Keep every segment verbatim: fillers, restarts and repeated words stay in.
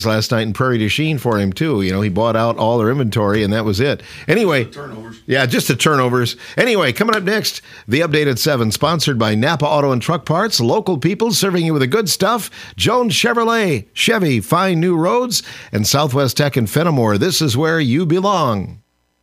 last night in Prairie du Chien for him, too. You know, he bought out all their inventory, and that was it. Anyway. The turnovers. Yeah, just the turnovers. Anyway, coming up next, the Update at seven, sponsored by Napa Auto and Truck Parts, local people serving you with the good stuff. Jones Chevrolet, Chevy, find new roads, and Southwest Tech and Fenimore. This is where you belong.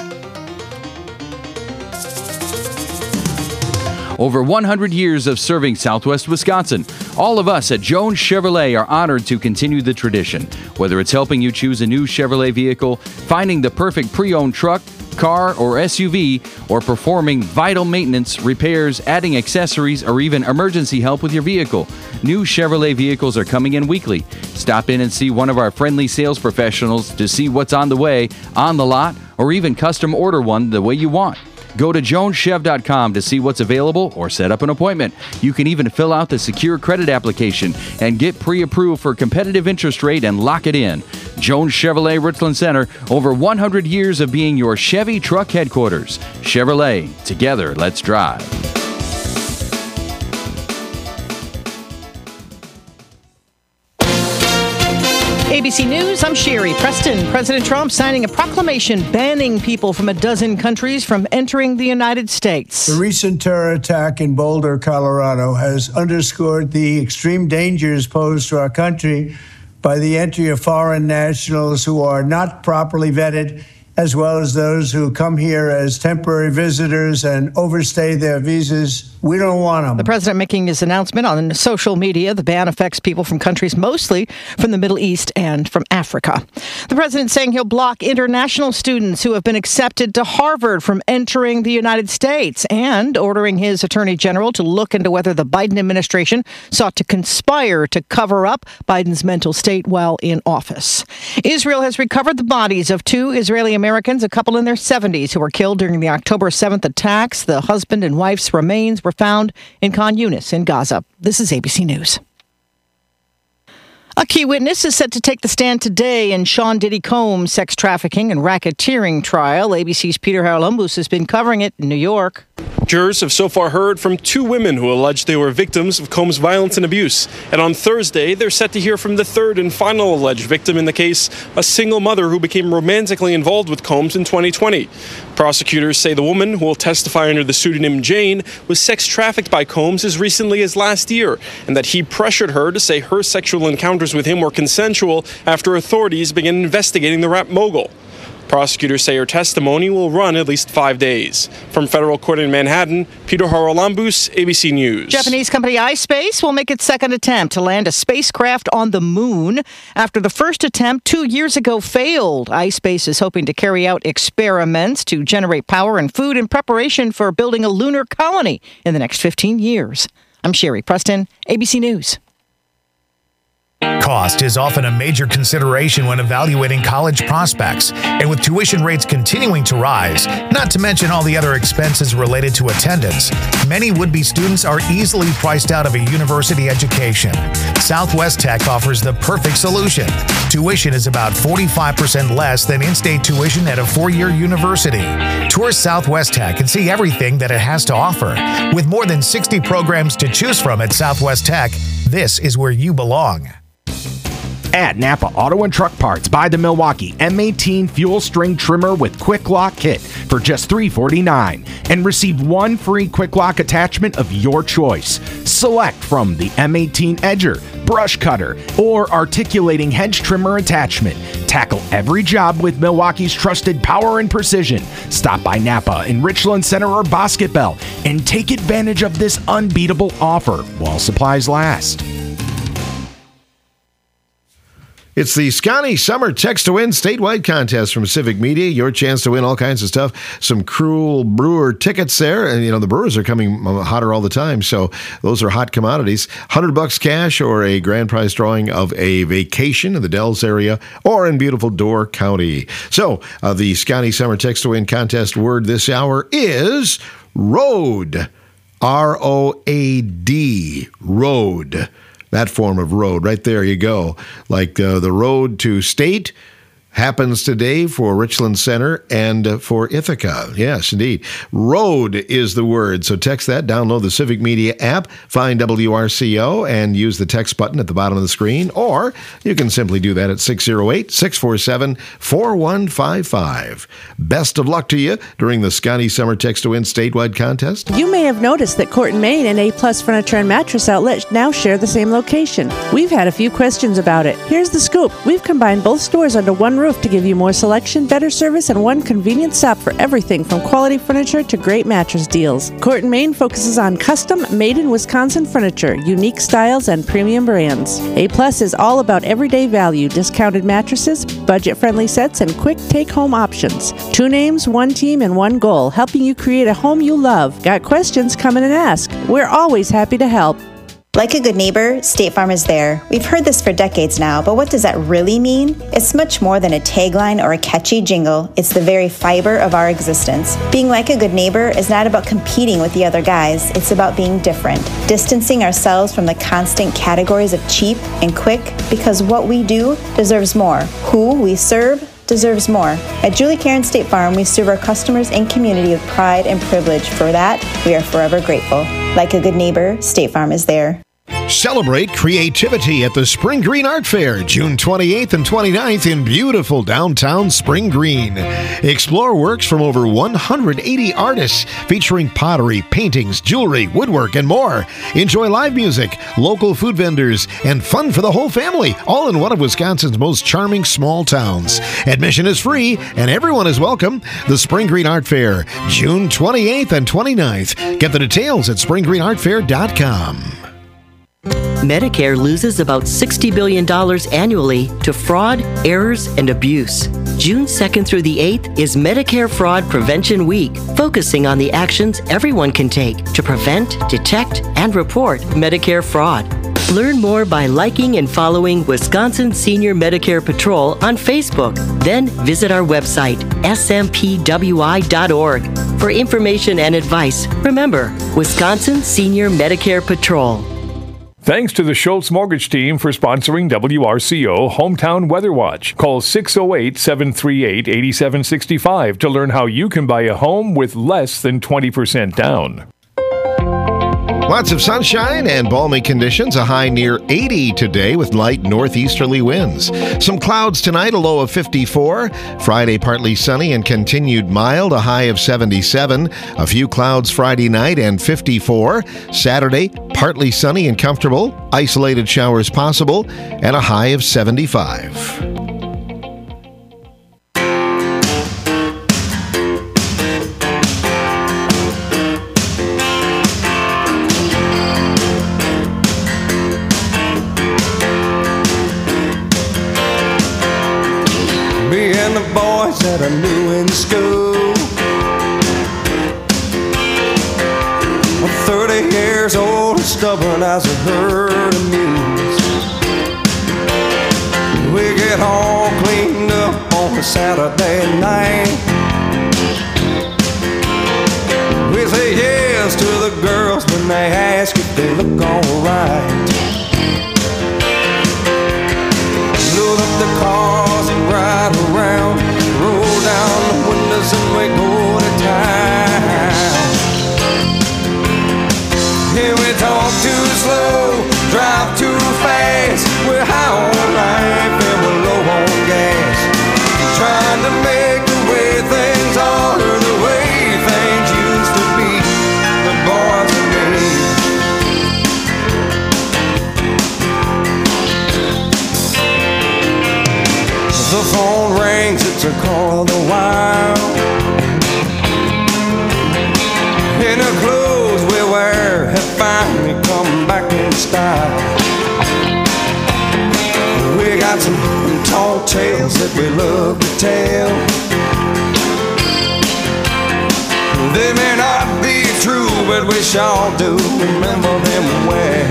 Over one hundred years of serving Southwest Wisconsin. All of us at Jones Chevrolet are honored to continue the tradition. Whether it's helping you choose a new Chevrolet vehicle, finding the perfect pre-owned truck, car, or S U V, or performing vital maintenance, repairs, adding accessories, or even emergency help with your vehicle, new Chevrolet vehicles are coming in weekly. Stop in and see one of our friendly sales professionals to see what's on the way, on the lot, or even custom order one the way you want. Go to jones chev dot com to see what's available or set up an appointment. You can even fill out the secure credit application and get pre-approved for competitive interest rate and lock it in. Jones Chevrolet Richland Center, over one hundred years of being your Chevy truck headquarters. Chevrolet, together, let's drive. A B C News, I'm Sherry Preston. President Trump signing a proclamation banning people from a dozen countries from entering the United States. The recent terror attack in Boulder, Colorado, has underscored the extreme dangers posed to our country by the entry of foreign nationals who are not properly vetted, as well as those who come here as temporary visitors and overstay their visas. We don't want them. The president making his announcement on social media. The ban affects people from countries mostly from the Middle East and from Africa. The president saying he'll block international students who have been accepted to Harvard from entering the United States, and ordering his attorney general to look into whether the Biden administration sought to conspire to cover up Biden's mental state while in office. Israel has recovered the bodies of two Israeli Americans, a couple in their seventies, who were killed during the October seventh attacks. The husband and wife's remains were found in Khan Yunis in Gaza. This is A B C News. A key witness is set to take the stand today in Sean Diddy Combs' sex trafficking and racketeering trial. A B C's Peter Haralambous has been covering it in New York. Jurors have so far heard from two women who allege they were victims of Combs' violence and abuse. And on Thursday, they're set to hear from the third and final alleged victim in the case, a single mother who became romantically involved with Combs in twenty twenty. Prosecutors say the woman, who will testify under the pseudonym Jane, was sex trafficked by Combs as recently as last year, and that he pressured her to say her sexual encounters with him were consensual after authorities began investigating the rap mogul. Prosecutors say her testimony will run at least five days. From federal court in Manhattan, Peter Haralambous, A B C News. Japanese company iSpace will make its second attempt to land a spacecraft on the moon after the first attempt two years ago failed. iSpace is hoping to carry out experiments to generate power and food in preparation for building a lunar colony in the next fifteen years. I'm Sherry Preston, A B C News. Cost is often a major consideration when evaluating college prospects, and with tuition rates continuing to rise, not to mention all the other expenses related to attendance, many would-be students are easily priced out of a university education. Southwest Tech offers the perfect solution. Tuition is about forty-five percent less than in-state tuition at a four-year university. Tour Southwest Tech and see everything that it has to offer. With more than sixty programs to choose from at Southwest Tech, this is where you belong. At Napa Auto and Truck Parts, buy the Milwaukee M eighteen Fuel String Trimmer with Quick Lock Kit for just three forty-nine and receive one free Quick Lock attachment of your choice. Select from the M eighteen Edger, Brush Cutter, or Articulating Hedge Trimmer attachment. Tackle every job with Milwaukee's trusted power and precision. Stop by Napa in Richland Center or Bosque Bell and take advantage of this unbeatable offer while supplies last. It's the Scotty Summer Text to Win statewide contest from Civic Media. Your chance to win all kinds of stuff. Some Cruel Brewer tickets there. And, you know, the Brewers are coming hotter all the time. So those are hot commodities. one hundred bucks cash or a grand prize drawing of a vacation in the Dells area or in beautiful Door County. So uh, the Scotty Summer Text to Win contest word this hour is road. R O A D. Road. That form of road. Right there you go. Like uh, the road to state, happens today for Richland Center and uh, for Ithaca. Yes, indeed. Road is the word. So text that, download the Civic Media app, find W R C O, and use the text button at the bottom of the screen. Or you can simply do that at six oh eight, six four seven, four one five five. Best of luck to you during the Scotty Summer Text to Win statewide contest. You may have noticed that Corton, Maine and A Plus Furniture and Mattress Outlet now share the same location. We've had a few questions about it. Here's the scoop. We've combined both stores under one roof to give you more selection, better service, and one convenient stop for everything from quality furniture to great mattress deals. Corton, Maine focuses on custom, made-in-Wisconsin furniture, unique styles, and premium brands. A Plus is all about everyday value, discounted mattresses, budget-friendly sets, and quick take-home options. Two names, one team, and one goal, helping you create a home you love. Got questions? Come in and ask. We're always happy to help. Like a good neighbor, State Farm is there. We've heard this for decades now, but what does that really mean? It's much more than a tagline or a catchy jingle. It's the very fiber of our existence. Being like a good neighbor is not about competing with the other guys. It's about being different, distancing ourselves from the constant categories of cheap and quick, because what we do deserves more. Who we serve deserves more. At Julie Karen State Farm, we serve our customers and community with pride and privilege. For that, we are forever grateful. Like a good neighbor, State Farm is there. Celebrate creativity at the Spring Green Art Fair, June twenty-eighth and twenty-ninth in beautiful downtown Spring Green. Explore works from over one hundred eighty artists featuring pottery, paintings, jewelry, woodwork, and more. Enjoy live music, local food vendors, and fun for the whole family, all in one of Wisconsin's most charming small towns. Admission is free, and everyone is welcome. The Spring Green Art Fair, June twenty-eighth and twenty-ninth. Get the details at spring green art fair dot com. Medicare loses about sixty billion dollars annually to fraud, errors, and abuse. June second through the eighth is Medicare Fraud Prevention Week, focusing on the actions everyone can take to prevent, detect, and report Medicare fraud. Learn more by liking and following Wisconsin Senior Medicare Patrol on Facebook. Then visit our website, S M P W I dot org, for information and advice. Remember, Wisconsin Senior Medicare Patrol. Thanks to the Schultz Mortgage Team for sponsoring W R C O Hometown Weather Watch. Call six oh eight, seven three eight, eight seven six five to learn how you can buy a home with less than twenty percent down. Lots of sunshine and balmy conditions, a high near eighty today with light northeasterly winds. Some clouds tonight, a low of fifty-four. Friday, partly sunny and continued mild, a high of seventy-seven. A few clouds Friday night and fifty-four. Saturday, partly sunny and comfortable, isolated showers possible, and a high of seventy-five. That I knew in school. I'm thirty years old and stubborn as a herd of mules. We get all cleaned up on a Saturday night. We say yes to the girls when they ask if they look alright. Load up the cars and ride around, roll down the windows and we go to town. Here we talk too slow, drive too fast. We're high on life and we're low on gas. Trying to make the way things are, the way things used to be, the boys and me. The phone rings, it's a call of the wild. And the clothes we wear have finally come back in style. We got some tall tales that we love to tell. They may not be true, but we sure do remember them well.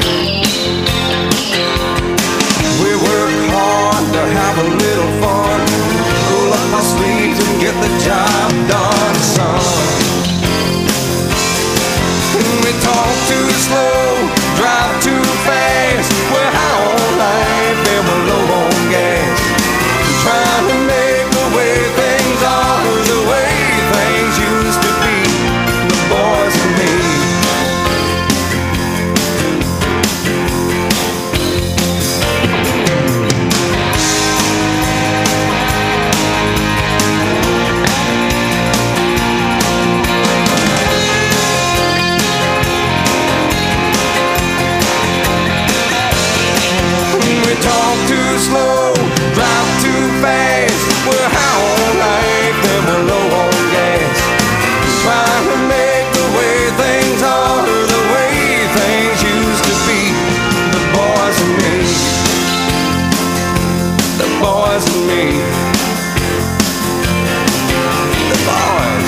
We work hard to have a little fun, roll up our sleeves and get the job done, son. And we talk too slow, drive too fast. We're high on life and we're low on gas, trying to wasn't me. The boys.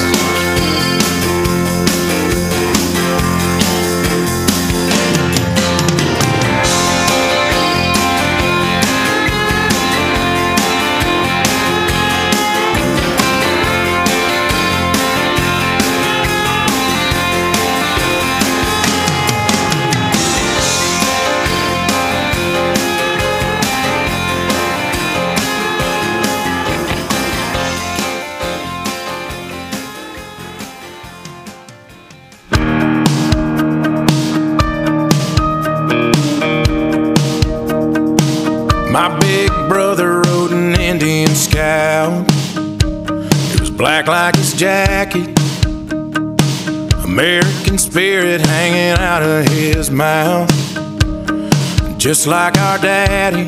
My big brother rode an Indian Scout. It was black like his jacket, American spirit hanging out of his mouth, just like our daddy.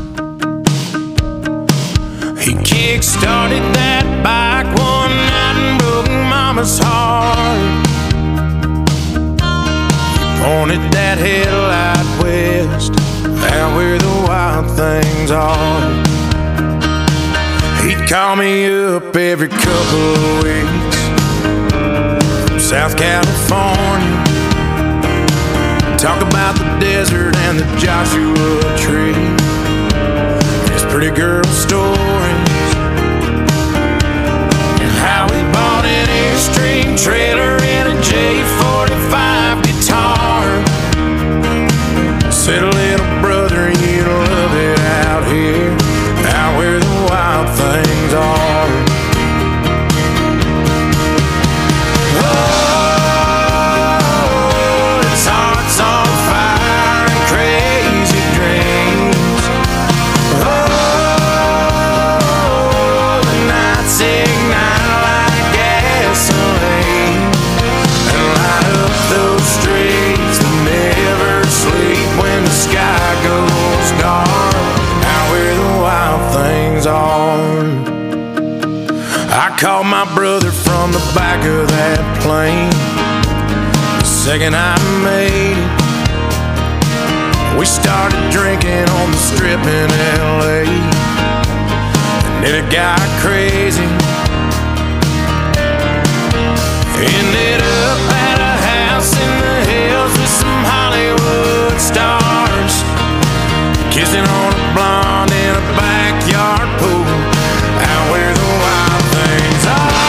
He kick-started that bike one night and broke Mama's heart. He pointed that headlight west, out where the wild things are. He'd call me up every couple of weeks from South California, talk about the desert and the Joshua Tree, his pretty girl stories, and how he bought an Airstream trailer and a J forty-five guitar. Said, little brother, you love it out here, out where the wild things are. Oh, it's hearts on fire and crazy dreams. Oh, the nights ignite like gasoline and light up those streets that never sleep when the sky goes dark, out where the wild things are. I called my brother from the back of that plane the second I made it. We started drinking on the strip in L A, and then it got crazy. Ended up at a house in the hills with some Hollywood stars, kissing on a blonde in a backyard pool, out where the wild things are.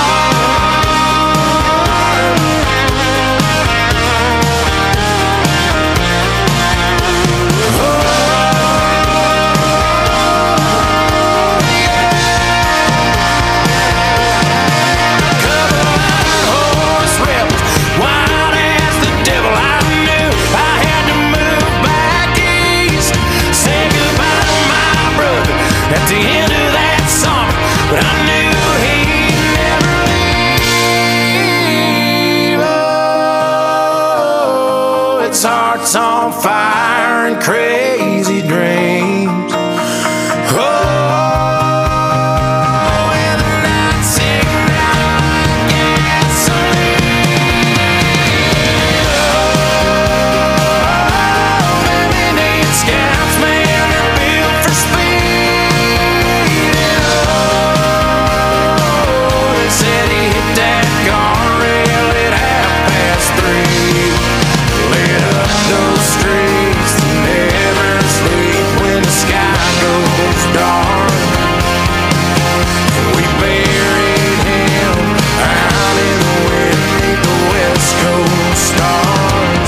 At the end of that summer, but I knew he'd never leave. Oh, it's hearts on fire and crazy dreams. Oh, and the nights ignite like gasoline. Oh, baby, need scouts, man, they're built for speed. Said he hit that guardrail at half past three. Lit up those streets that never sleep when the sky goes dark. And we buried him out in the wind beneath the West Coast stars,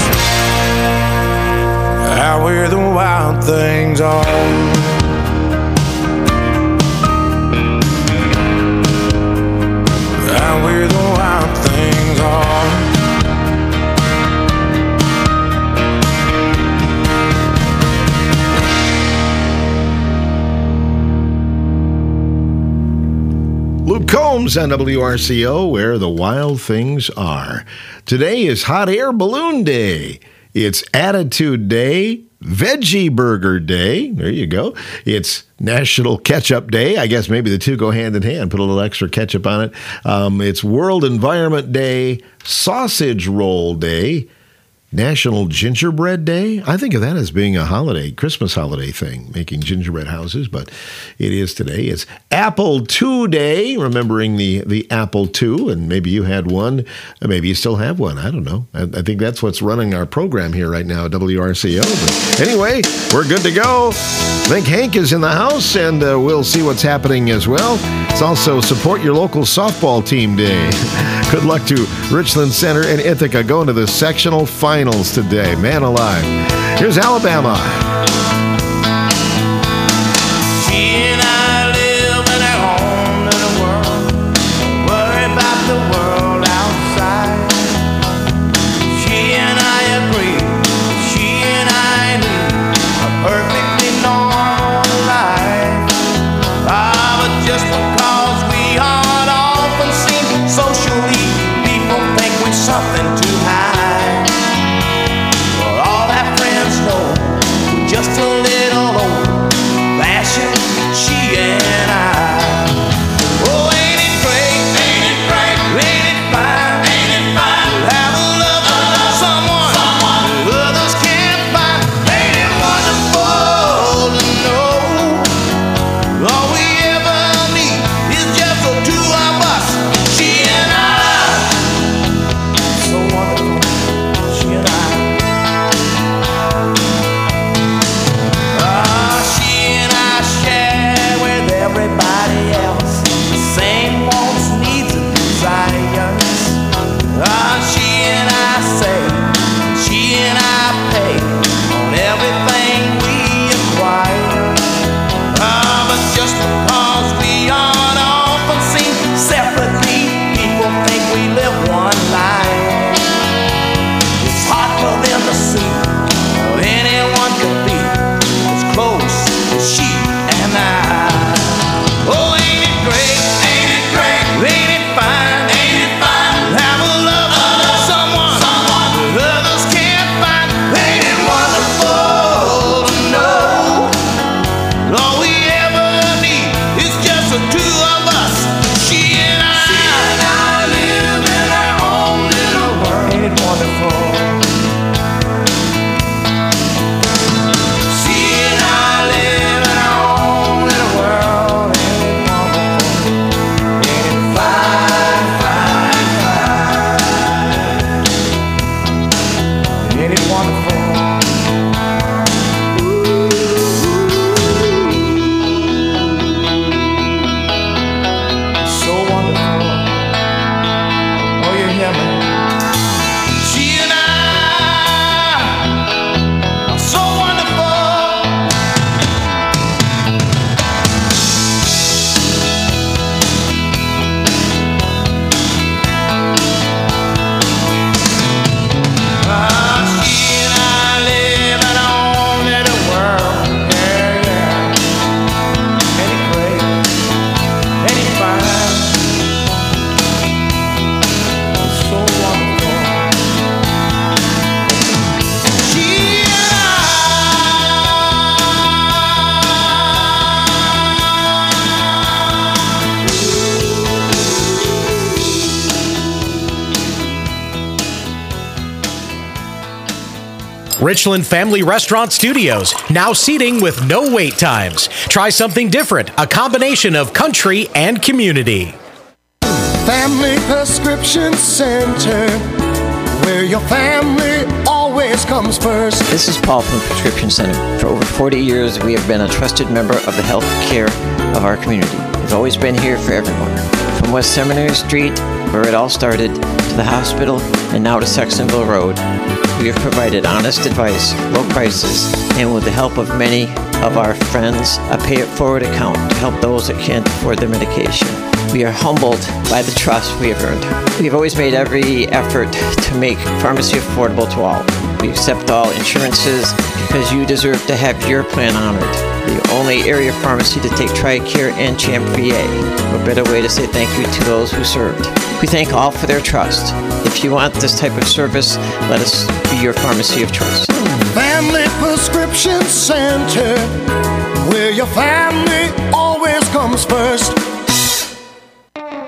out where the wild things are. Where the wild things are. Luke Combs on W R C O, Where the Wild Things Are. Today is Hot Air Balloon Day. It's Attitude Day, Veggie Burger Day. There you go. It's National Ketchup Day. I guess maybe the two go hand in hand. Put a little extra ketchup on it. Um, it's World Environment Day, Sausage Roll Day, National Gingerbread Day. I think of that as being a holiday, Christmas holiday thing, making gingerbread houses, but it is today. It's Apple two Day, remembering the, the Apple two, and maybe you had one, maybe you still have one. I don't know. I, I think that's what's running our program here right now at W R C O. But anyway, we're good to go. I think Hank is in the house, and uh, we'll see what's happening as well. It's also Support Your Local Softball Team Day. Good luck to Richland Center and Ithaca going to the sectional finals today. Man alive. Here's Alabama. Richland Family Restaurant Studios, now seating with no wait times. Try something different, a combination of country and community. Family Prescription Center, where your family always comes first. This is Paul from Prescription Center. For over forty years, we have been a trusted member of the health care of our community. We've always been here for everyone. From West Seminary Street, where it all started, to the hospital, and now to Sextonville Road, we have provided honest advice, low prices, and with the help of many of our friends, a pay-it-forward account to help those that can't afford their medication. We are humbled by the trust we have earned. We have always made every effort to make pharmacy affordable to all. We accept all insurances because you deserve to have your plan honored. The only area pharmacy to take TRICARE and CHAMP V A. What better way to say thank you to those who served. We thank all for their trust. If you want this type of service, let us be your pharmacy of choice. Family Prescription Center, where your family always comes first.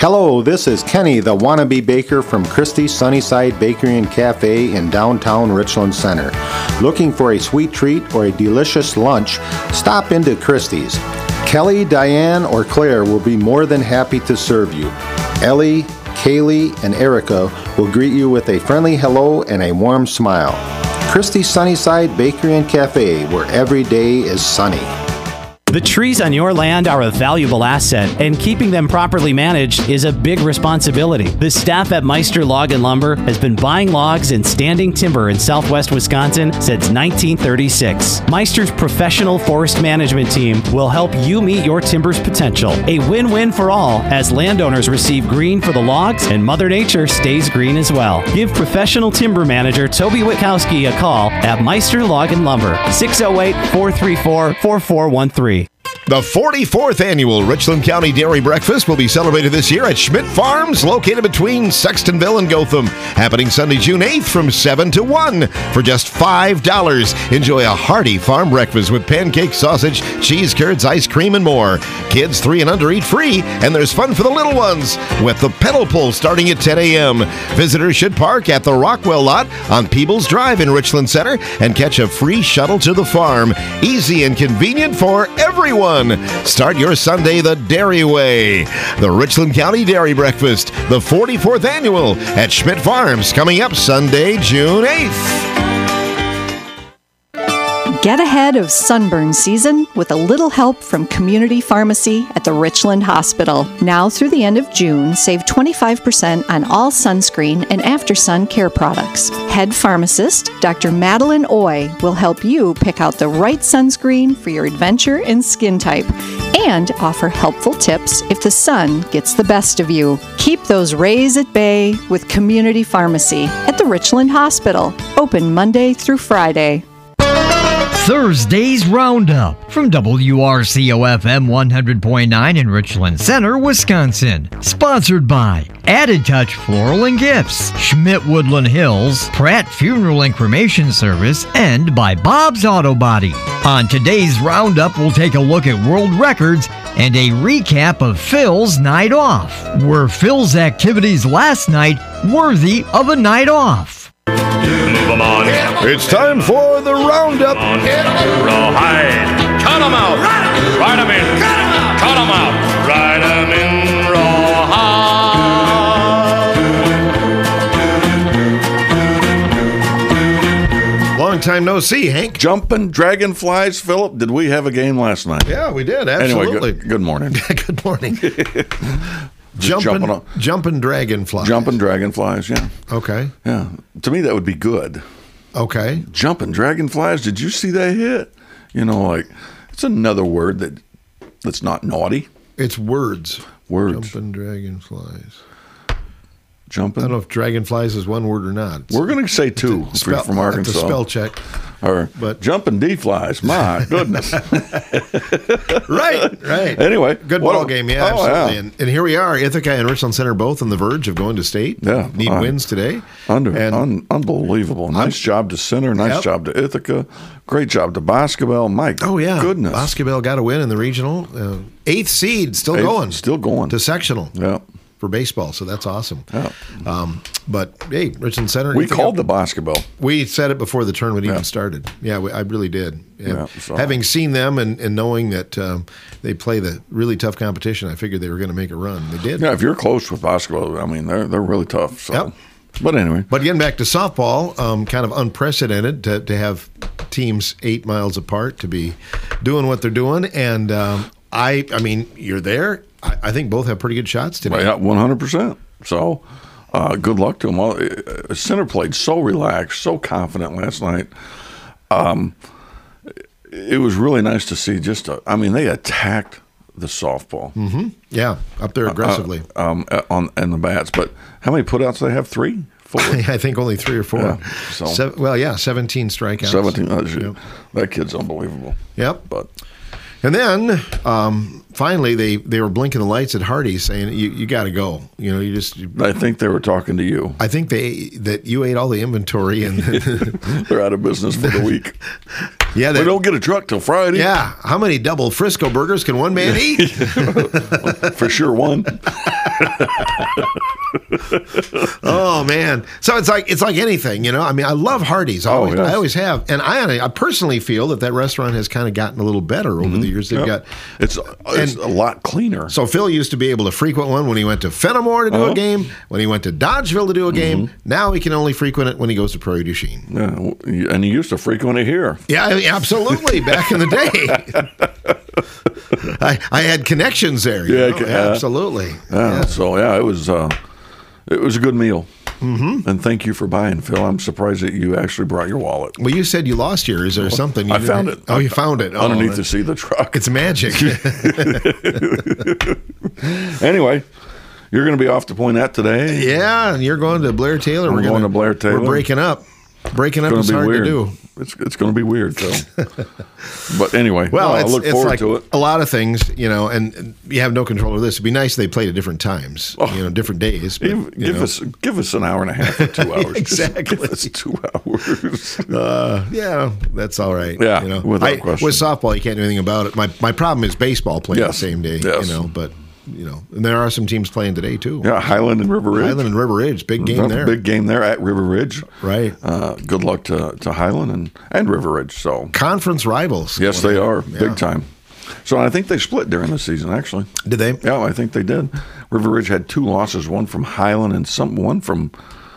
Hello, this is Kenny, the wannabe baker from Christie's Sunnyside Bakery and Cafe in downtown Richland Center. Looking for a sweet treat or a delicious lunch? Stop into Christie's. Kelly, Diane, or Claire will be more than happy to serve you. Ellie, Kaylee, and Erica will greet you with a friendly hello and a warm smile. Christie's Sunnyside Bakery and Cafe, where every day is sunny. The trees on your land are a valuable asset, and keeping them properly managed is a big responsibility. The staff at Meister Log and Lumber has been buying logs and standing timber in southwest Wisconsin since nineteen thirty-six. Meister's professional forest management team will help you meet your timber's potential. A win-win for all, as landowners receive green for the logs and Mother Nature stays green as well. Give professional timber manager Toby Witkowski a call at Meister Log and Lumber, six oh eight, four three four, four four one three. The forty-fourth annual Richland County Dairy Breakfast will be celebrated this year at Schmidt Farms, located between Sextonville and Gotham. Happening Sunday, June eighth from seven to one for just five dollars. Enjoy a hearty farm breakfast with pancakes, sausage, cheese curds, ice cream, and more. Kids three and under eat free, and there's fun for the little ones with the pedal pull starting at ten a.m. Visitors should park at the Rockwell lot on Peebles Drive in Richland Center and catch a free shuttle to the farm. Easy and convenient for everyone. Start your Sunday the dairy way. The Richland County Dairy Breakfast, the forty-fourth annual at Schmidt Farms, coming up Sunday, June eighth. Get ahead of sunburn season with a little help from Community Pharmacy at the Richland Hospital. Now through the end of June, save twenty-five percent on all sunscreen and after-sun care products. Head pharmacist, Doctor Madeline Oy, will help you pick out the right sunscreen for your adventure and skin type, and offer helpful tips if the sun gets the best of you. Keep those rays at bay with Community Pharmacy at the Richland Hospital. Open Monday through Friday. Thursday's Roundup from W R C O F M one hundred point nine in Richland Center, Wisconsin. Sponsored by Added Touch Floral and Gifts, Schmidt Woodland Hills, Pratt Funeral and Cremation Service, and by Bob's Auto Body. On today's Roundup, we'll take a look at world records and a recap of Phil's night off. Were Phil's activities last night worthy of a night off? Move 'em on. It's time for the Roundup. Rawhide. Cut 'em out. Ride 'em in. Cut 'em out. Cut 'em out. Ride 'em in rawhide. Long time no see, Hank. Jumping dragonflies, Philip. Did we have a game last night? Yeah, we did. Absolutely. Anyway, good, good morning. Good morning. Just Jumping, jumping, jumping dragonflies. Jumping dragonflies, yeah. Okay. Yeah. To me, that would be good. Okay. Jumping dragonflies. Did you see that hit? You know, like, it's another word that that's not naughty. It's words. Words. Jumping dragonflies. Jumping. I don't know if dragonflies is one word or not. We're going to say two if spell, from Arkansas. The spell check. Or but jumping D-flies. My goodness. right, right. Anyway. Good ball a, game, yeah, oh, absolutely. Yeah. And, and here we are, Ithaca and Richland Center both on the verge of going to state. Yeah. Need uh, wins today. Under, and, un, unbelievable. Nice un- job to Center. Nice yep. job to Ithaca. Great job to Basketball. My oh, yeah. goodness. Basketball got a win in the regional. Uh, eighth seed, still eighth, going. Still going. To sectional. Yeah. For baseball, so that's awesome. Yeah. Um, but hey, Richland Center. We called the basketball. We said it before the tournament yeah. even started. Yeah, we, I really did. Yeah, so. Having seen them and, and knowing that um, they play the really tough competition, I figured they were going to make a run. They did. Yeah, if you're close with basketball, I mean, they're they're really tough. So. Yep. But anyway. But getting back to softball, um, kind of unprecedented to, to have teams eight miles apart to be doing what they're doing. And um, I, I mean, you're there. I, I think both have pretty good shots today. Yeah, one hundred percent. So, uh, good luck to them. All. Center played so relaxed, so confident last night. Um, it was really nice to see. Just, a, I mean, they attacked the softball. Mm-hmm. Yeah, up there aggressively uh, um, on and the bats. But how many putouts do they have? Three, four? I think only three or four. Yeah, so. Seven, well, yeah, seventeen strikeouts. Seventeen. Uh, yep. That kid's unbelievable. Yep. But. And then um, finally, they, they were blinking the lights at Hardy, saying, "You you got to go." You know, you just. You, I think they were talking to you. I think they that you ate all the inventory, and they're out of business for the week. Yeah, we don't get a truck till Friday. Yeah, how many double Frisco burgers can one man eat? For sure, one. Oh man! So it's like it's like anything, you know. I mean, I love Hardee's. I Oh, always, yes. I always have, and I I personally feel that that restaurant has kind of gotten a little better over the years. They've Yep. got It's it's a lot cleaner. so Phil used to be able to frequent one when he went to Fenimore to do Uh-huh. a game, when he went to Dodgeville to do a game. Now he can only frequent it when he goes to Prairie du Chien. Yeah, w- and you used to frequent it here. Yeah, I mean, absolutely. Back in the day, I, I had connections there. you Yeah, know? I ca- uh, absolutely. Yeah, So yeah, it was uh, it was a good meal. Mm-hmm. And thank you for buying, Phil. I'm surprised that you actually brought your wallet. Well, you said you lost yours. Is there something? You I found didn't- it. Oh, you found it. Oh, underneath that- the seat of the truck. It's magic. Anyway, you're going to be off to Poinette today. Yeah, and you're going to Blair Taylor. I'm We're going gonna, to Blair Taylor. We're breaking up. Breaking It's up going is to be hard weird. to do. It's it's going to be weird, Phil. But anyway, Well, no, I it's, look it's forward like to it. a lot of things, you know, and you have no control over this. It'd be nice if they played at different times, you know, different days. But, Give, you give know. us give us an hour and a half or two hours. Just Exactly. give us two hours. Uh, yeah, that's all right. Yeah, you know, without I, question. with softball, you can't do anything about it. My my problem is baseball playing Yes. the same day. Yes. You know, but you know, and there are some teams playing today too. Yeah, Highland and River Ridge. Highland and River Ridge, big game Another there. Big game there at River Ridge. Right. Uh, good luck to, to Highland and, and River Ridge. So Conference rivals. yes, they are Yeah. big time. So I think they split during the season. Actually, Did they? yeah, I think they did. River Ridge had two losses, one from Highland and some one from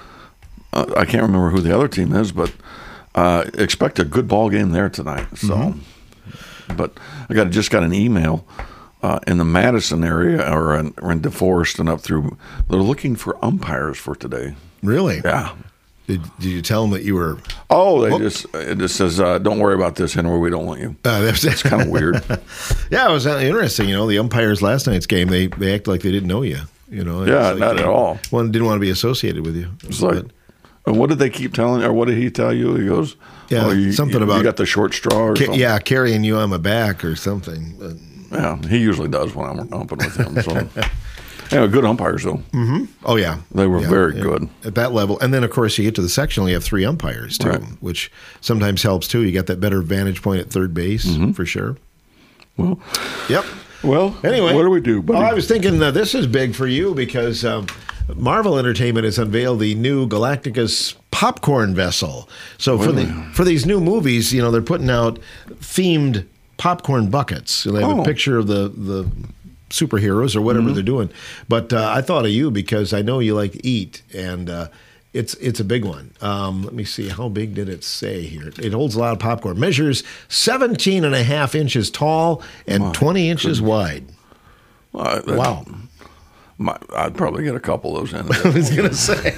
uh, I can't remember who the other team is, but uh, expect a good ball game there tonight. So, Mm-hmm. but I got just got an email. Uh, in the Madison area or in, or in DeForest and up through, they're looking for umpires for today. Really? Yeah. Did, did you tell them that you were? Oh, they just it just says, uh, "Don't worry about this, Henry. We don't want you." Uh, that's It's kind of weird. Yeah, it was uh, interesting. You know, the umpires last night's game, they they act like they didn't know you. You know, It's Yeah, like not they at all. One didn't want to be associated with you. It's like, and what did they keep telling, or what did he tell you? He goes, Yeah, oh, you, something you, about- you got the short straw, or Ca- something. yeah, carrying you on my back or something. But, Yeah, he usually does when I'm umping with him. So, yeah, good umpires though. hmm Oh yeah, They were Yeah, very yeah. good. at that level. And then of course you get to the sectional, you have three umpires too, Right. which sometimes helps too. You got that better vantage point at third base for sure. Mm-hmm. Well, Yep. well. Anyway, what do we do, buddy? Oh, I was thinking uh, this is big for you because um, Marvel Entertainment has unveiled the new Galacticus popcorn vessel. So for the for these new movies, you know, they're putting out themed popcorn buckets. So they have Oh. a picture of the the superheroes or whatever Mhm. they're doing. But uh, I thought of you because I know you like to eat, and uh, it's it's a big one. Um, let me see, how big did it say here? It holds a lot of popcorn. Measures seventeen and a half inches tall and My twenty inches wide. Uh, that- Wow. My, I'd probably get a couple of those in. I was going to say.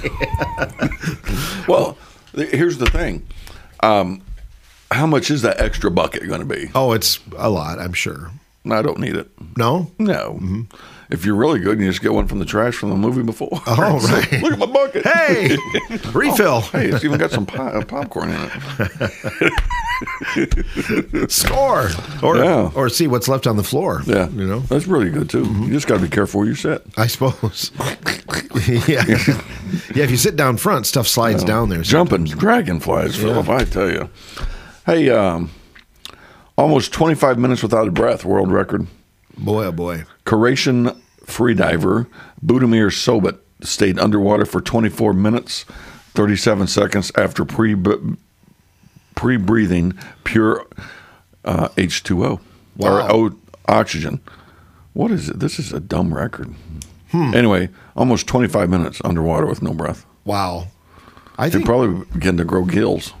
Well, th- here's the thing. Um, how much is that extra bucket going to be? Oh, it's a lot, I'm sure. I don't need it. No? No. If you're really good, you just get one from the trash from the movie before. Oh, Say, right. Look at my bucket. Hey, refill. Oh, hey, it's even got some pop- uh, popcorn in it. Score. Or Yeah. or see what's left on the floor. Yeah. You know? That's really good, too. You just got to be careful where you sit. I suppose. yeah. Yeah, if you sit down front, stuff slides down there. Jumping dragonflies, Philip, I tell you. Hey, um, almost twenty-five minutes without a breath, world record. Boy, oh boy. Croatian freediver Budimir Sobot stayed underwater for twenty-four minutes, thirty-seven seconds after pre pre-breathing pure uh, H two O Wow. or o- oxygen. What is it? This is a dumb record. Hmm. Anyway, almost twenty-five minutes underwater with no breath. Wow. I They think probably begin to grow gills.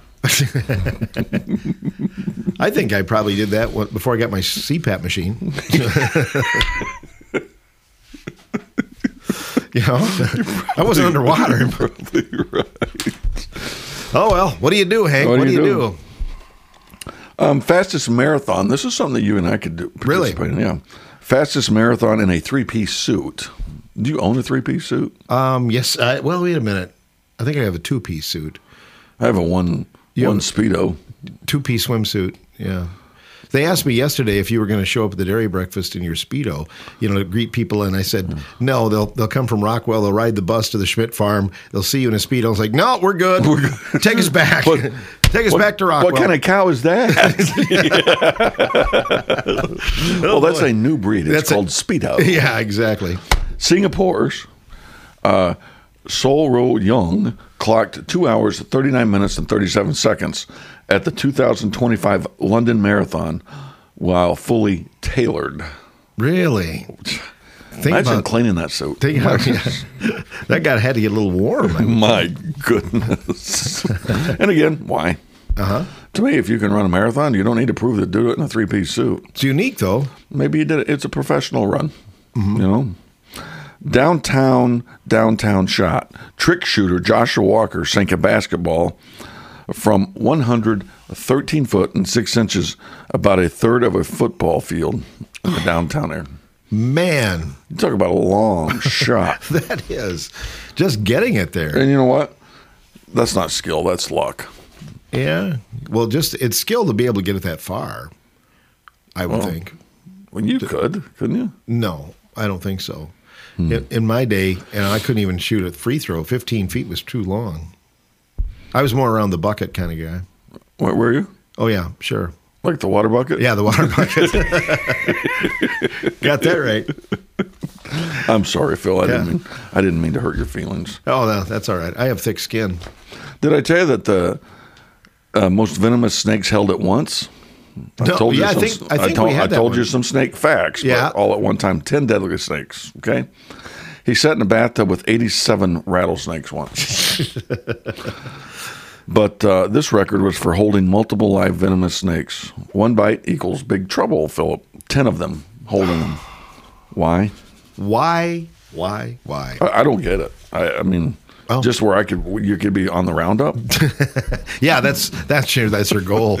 I think I probably did that when- before I got my C PAP machine. You know, I wasn't underwater. Probably right. Oh well, what do you do, Hank? What What, do do you you do? do? Um, fastest marathon. This is something that you and I could do. Really? participate in, Yeah. Fastest marathon in a three-piece suit. Do you own a three-piece suit? Um, yes. I, well, wait a minute. I think I have a two-piece suit, I have a one You one have- Speedo. two-piece swimsuit. Yeah. They asked me yesterday if you were going to show up at the dairy breakfast in your Speedo, you know, to greet people, and I said no. They'll they'll come from Rockwell. They'll ride the bus to the Schmidt farm. They'll see you in a Speedo. I was like, no, we're good. We're good. Take us back. What- Take us what, back to Rockwell. What kind of cow is that? well, that's a new breed. It's That's a- called Speedo. Yeah, exactly. Singapore's uh, Sol Ro Young clocked two hours, thirty-nine minutes, and thirty-seven seconds at the two thousand twenty-five London Marathon while fully tailored. Really? Think Imagine about, cleaning that suit. Think about, yeah. That got had to get a little warm. My goodness. And again, why? Uh-huh. To me, if you can run a marathon, you don't need to prove to do it in a three-piece suit. It's unique, though. Maybe you did it. It's a professional run. Mm-hmm. You know? Downtown, downtown shot. Trick shooter Joshua Walker sank a basketball from one hundred thirteen foot and six inches, about a third of a football field in the downtown area. Man. You talk about a long shot. That is. Just getting it there. And you know what? That's not skill. That's luck. Yeah. Well, just it's skill to be able to get it that far, I would well, think. Well, you could, couldn't you? No, I don't think so. Hmm. In, in my day, and I couldn't even shoot a free throw. fifteen feet was too long. I was more around the bucket kind of guy. Where were you? Oh, yeah, sure. Like the water bucket? Yeah, the water bucket. Got that right. I'm sorry, Phil. I Yeah. didn't mean I didn't mean to hurt your feelings. Oh, no, that's all right. I have thick skin. Did I tell you that the uh, most venomous snakes held at once? I No, told you yeah, I some, think- I think told, we had I that told one. you some snake facts. Yeah. But all at one time, ten deadly snakes. Okay. He sat in a bathtub with eighty-seven rattlesnakes once. But uh, this record was for holding multiple live venomous snakes. One bite equals big trouble, Philip. Ten of them holding them. Why? Why? Why? Why? I, I don't get it. I, I mean, Oh. just where I could, you could be on the roundup. Yeah, that's that's your that's her goal.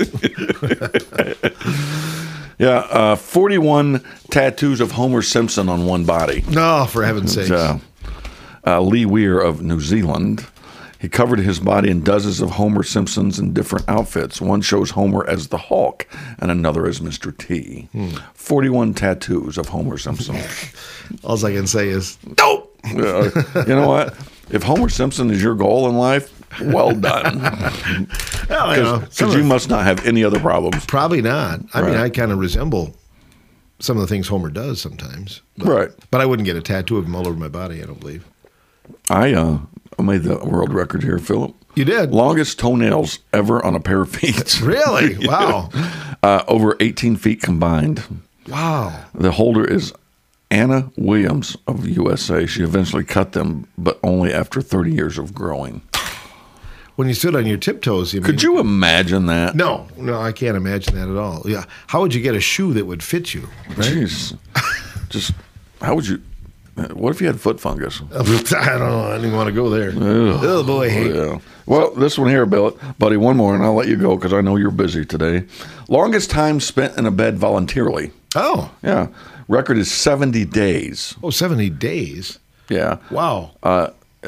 Yeah, uh, forty-one tattoos of Homer Simpson on one body. No, for heaven's sake. Uh, uh, Lee Weir of New Zealand. He covered his body in dozens of Homer Simpsons in different outfits. One shows Homer as the Hulk, and another as Mister T. Hmm. forty-one tattoos of Homer Simpson. All I can say is, nope. Uh, you know what? If Homer Simpson is your goal in life, well done. Well, you know, Because some you of- must not have any other problems. Probably not. I mean, Right. I kind of resemble some of the things Homer does sometimes. But, Right. But I wouldn't get a tattoo of him all over my body, I don't believe. I uh, made the world record here, Philip. You did? Longest toenails ever on a pair of feet. Really? Wow. uh, over eighteen feet combined. Wow. The holder is Anna Williams of U S A. She eventually cut them, but only after thirty years of growing. When you stood on your tiptoes, you Could you imagine that? No, no, I can't imagine that at all. Yeah. How would you get a shoe that would fit you? Right? Jeez. Just, how would you, what if you had foot fungus? I don't know. I didn't want to go there. Ugh. Oh, boy. Yeah. Well, this one here, Bill, buddy, one more, and I'll let you go because I know you're busy today. Longest time spent in a bed voluntarily. Oh. Yeah. Record is seventy days. Oh, seventy days? Yeah. Wow. Uh,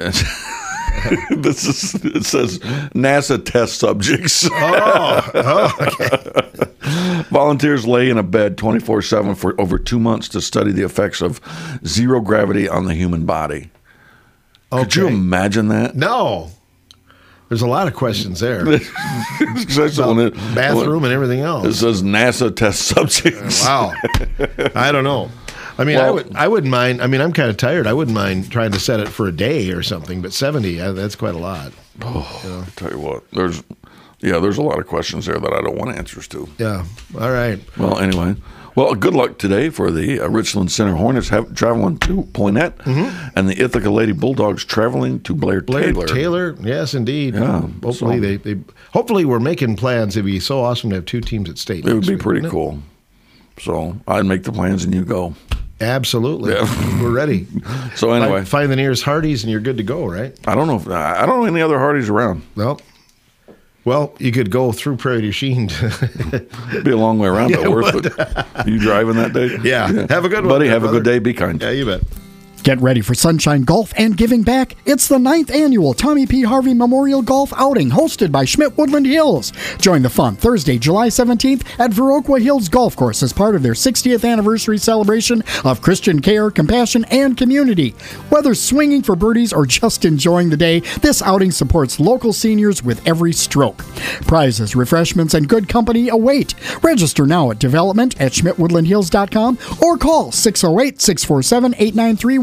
this is, it says NASA test subjects. Oh, oh okay. Volunteers lay in a bed twenty-four seven for over two months to study the effects of zero gravity on the human body. Could you Okay. imagine that? No. There's a lot of questions there. Especially when it- Bathroom and everything else. It says NASA test subjects. Wow. I don't know. I mean, I Well- would, I wouldn't mind. I mean, I'm kind of tired. I wouldn't mind trying to set it for a day or something. But seventy, uh, that's quite a lot. Oh, I'll tell you what, there's, yeah, there's a lot of questions there that I don't want answers to. Yeah. All right. Well, anyway, well, good luck today for the uh, Richland Center Hornets have, traveling to Poinet, and the Ithaca Lady Bulldogs traveling to Blair, Mm-hmm. Blair Taylor. Taylor. Yes, indeed. Yeah, Hopefully so- they, they. Hopefully we're making plans. It'd be so awesome to have two teams at state. It would next be week, pretty wouldn't it? cool. So I'd make the plans and you go. Absolutely. Yeah. We're ready. So anyway, Find, find the nearest Hardee's and you're good to go, right? I don't know. If, I don't know any other Hardys around. Well, well, you could go through Prairie du Chien. It'd be a long way around, Yeah, but it worth would. it. You driving that day? Yeah. Have a good one, buddy. there, Have a brother. good day. Be kind. Yeah, you bet. Get ready for Sunshine Golf and Giving Back. It's the ninth annual Tommy P. Harvey Memorial Golf Outing hosted by Schmidt Woodland Hills. Join the fun Thursday, July seventeenth at Viroqua Hills Golf Course as part of their sixtieth anniversary celebration of Christian care, compassion, and community. Whether swinging for birdies or just enjoying the day, this outing supports local seniors with every stroke. Prizes, refreshments, and good company await. Register now at development at schmidt woodland hills dot com or call six oh eight, six four seven, eight nine three one.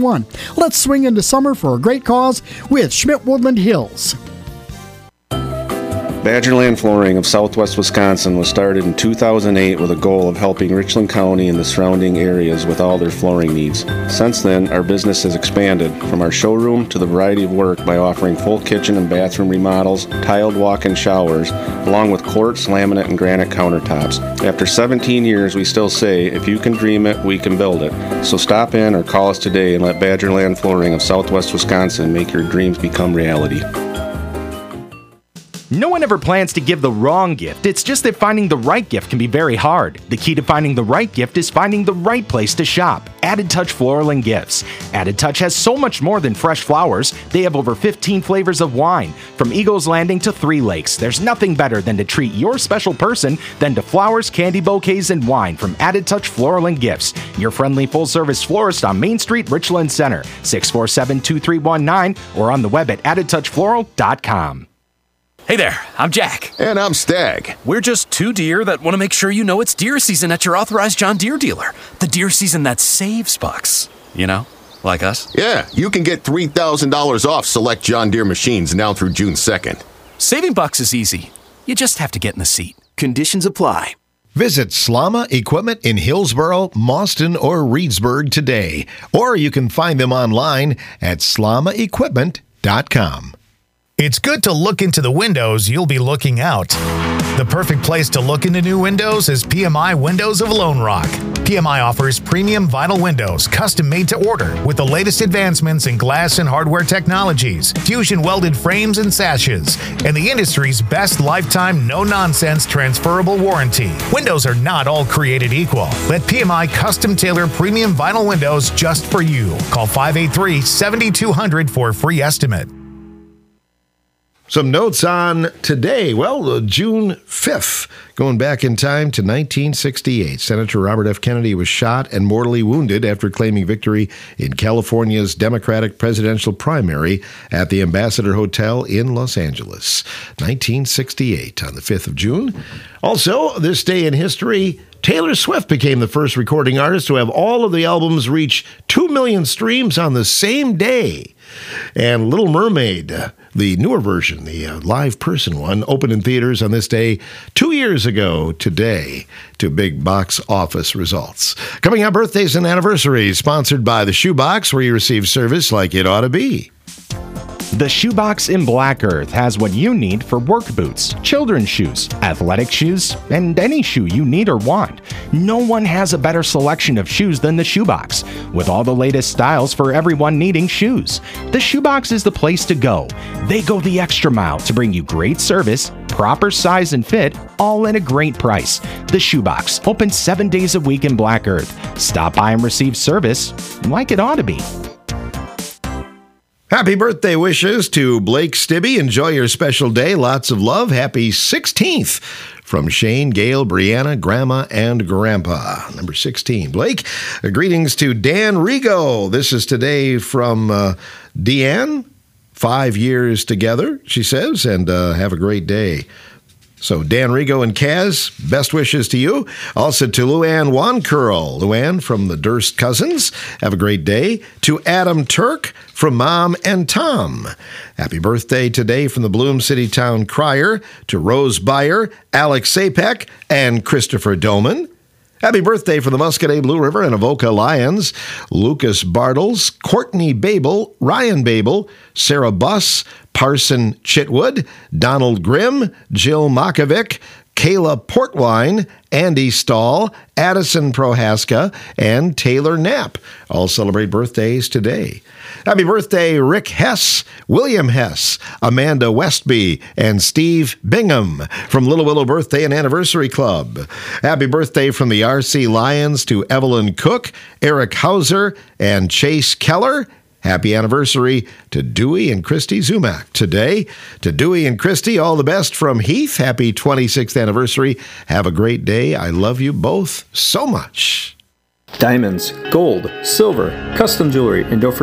twenty-one. Let's swing into summer for a great cause with Schmidt Woodland Hills. Badgerland Flooring of Southwest Wisconsin was started in two thousand eight with a goal of helping Richland County and the surrounding areas with all their flooring needs. Since then, our business has expanded from our showroom to the variety of work by offering full kitchen and bathroom remodels, tiled walk-in showers, along with quartz, laminate, and granite countertops. After seventeen years, we still say, if you can dream it, we can build it. So stop in or call us today and let Badgerland Flooring of Southwest Wisconsin make your dreams become reality. No one ever plans to give the wrong gift. It's just that finding the right gift can be very hard. The key to finding the right gift is finding the right place to shop. Added Touch Floral and Gifts. Added Touch has so much more than fresh flowers. They have over fifteen flavors of wine, from Eagles Landing to Three Lakes. There's nothing better than to treat your special person than to flowers, candy bouquets, and wine from Added Touch Floral and Gifts. Your friendly full-service florist on Main Street, Richland Center, six four seven, two three one nine, or on the web at added touch floral dot com. Hey there, I'm Jack. And I'm Stag. We're just two deer that want to make sure you know it's deer season at your authorized John Deere dealer. The deer season that saves bucks. You know, like us. Yeah, you can get three thousand dollars off select John Deere machines now through June second. Saving bucks is easy. You just have to get in the seat. Conditions apply. Visit Slama Equipment in Hillsboro, Mauston, or Reedsburg today. Or you can find them online at slama equipment dot com. It's good to look into the windows you'll be looking out. The perfect place to look into new windows is P M I Windows of Lone Rock. P M I offers premium vinyl windows, custom made to order, with the latest advancements in glass and hardware technologies, fusion welded frames and sashes, and the industry's best lifetime no-nonsense transferable warranty. Windows are not all created equal. Let P M I custom tailor premium vinyl windows just for you. Call five eight three, seven two zero zero for a free estimate. Some notes on today. Well, uh, June fifth, going back in time to nineteen sixty-eight, Senator Robert F. Kennedy was shot and mortally wounded after claiming victory in California's Democratic presidential primary at the Ambassador Hotel in Los Angeles. nineteen sixty-eight, on the fifth of June. Also, this day in history, Taylor Swift became the first recording artist to have all of the albums reach two million streams on the same day. And Little Mermaid, uh, the newer version, the uh, live person one, opened in theaters on this day two years ago today to big box office results. Coming up, birthdays and anniversaries, sponsored by the Shoebox, where you receive service like it ought to be. The Shoebox in Black Earth has what you need for work boots, children's shoes, athletic shoes, and any shoe you need or want. No one has a better selection of shoes than the Shoebox, with all the latest styles for everyone needing shoes. The Shoebox is the place to go. They go the extra mile to bring you great service, proper size and fit, all at a great price. The Shoebox, open seven days a week in Black Earth. Stop by and receive service like it ought to be. Happy birthday wishes to Blake Stibbe. Enjoy your special day. Lots of love. Happy sixteenth from Shane, Gail, Brianna, Grandma, and Grandpa. Number sixteen. Blake, uh, greetings to Dan Rigo. This is today from uh, Deanne. Five years together, she says, and uh, have a great day. So Dan Rigo and Kaz, best wishes to you. Also to Luann Wancurl. Luann from the Durst Cousins, have a great day. To Adam Turk from Mom and Tom. Happy birthday today from the Bloom City Town Crier. To Rose Beyer, Alex Sapek, and Christopher Doman. Happy birthday from the Muscadet Blue River and Avoca Lions. Lucas Bartles, Courtney Babel, Ryan Babel, Sarah Buss, Parson Chitwood, Donald Grimm, Jill Makovic, Kayla Portwine, Andy Stahl, Addison Prohaska, and Taylor Knapp all celebrate birthdays today. Happy birthday, Rick Hess, William Hess, Amanda Westby, and Steve Bingham from Little Willow Birthday and Anniversary Club. Happy birthday from the R C Lions to Evelyn Cook, Eric Hauser, and Chase Keller. Happy anniversary to Dewey and Christy Zumak today. To Dewey and Christy, all the best from Heath. Happy twenty-sixth anniversary. Have a great day. I love you both so much. Diamonds, gold, silver, custom jewelry, and don't forget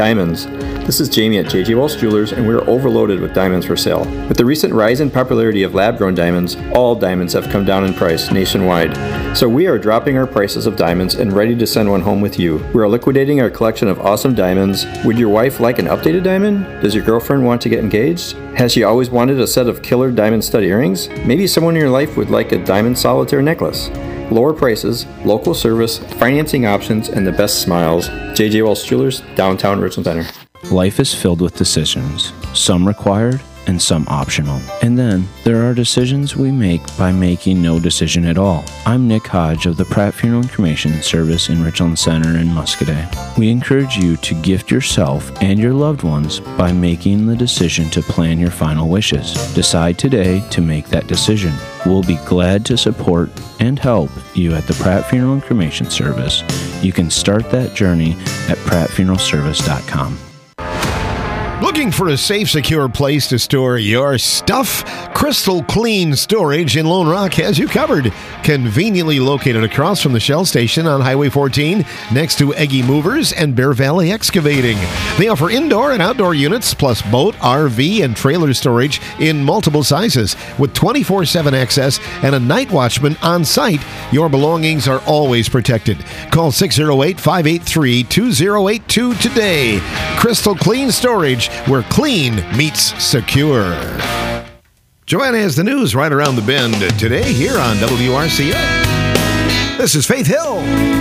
Diamonds. This is Jamie at J J Walsh Jewelers, and we're overloaded with diamonds for sale. With the recent rise in popularity of lab-grown diamonds, all diamonds have come down in price nationwide. So we are dropping our prices of diamonds and ready to send one home with you. We are liquidating our collection of awesome diamonds. Would your wife like an updated diamond? Does your girlfriend want to get engaged? Has she always wanted a set of killer diamond stud earrings? Maybe someone in your life would like a diamond solitaire necklace. Lower prices, local service, financing options, and the best smiles. J J Walsh Jewelers, downtown Richland Center. Life is filled with decisions, some required and some optional. And then there are decisions we make by making no decision at all. I'm Nick Hodge of the Pratt Funeral and Cremation Service in Richland Center in Muscoda. We encourage you to gift yourself and your loved ones by making the decision to plan your final wishes. Decide today to make that decision. We'll be glad to support and help you at the Pratt Funeral and Cremation Service. You can start that journey at pratt funeral service dot com. Looking for a safe, secure place to store your stuff? Crystal Clean Storage in Lone Rock has you covered. Conveniently located across from the Shell Station on Highway fourteen, next to Eggy Movers and Bear Valley Excavating. They offer indoor and outdoor units, plus boat, R V, and trailer storage in multiple sizes. With twenty-four seven access and a night watchman on site, your belongings are always protected. Call six oh eight, five eight three, two oh eight two today. Crystal Clean Storage, where clean meets secure. Joanna has the news right around the bend today here on W R C O. This is Faith Hill.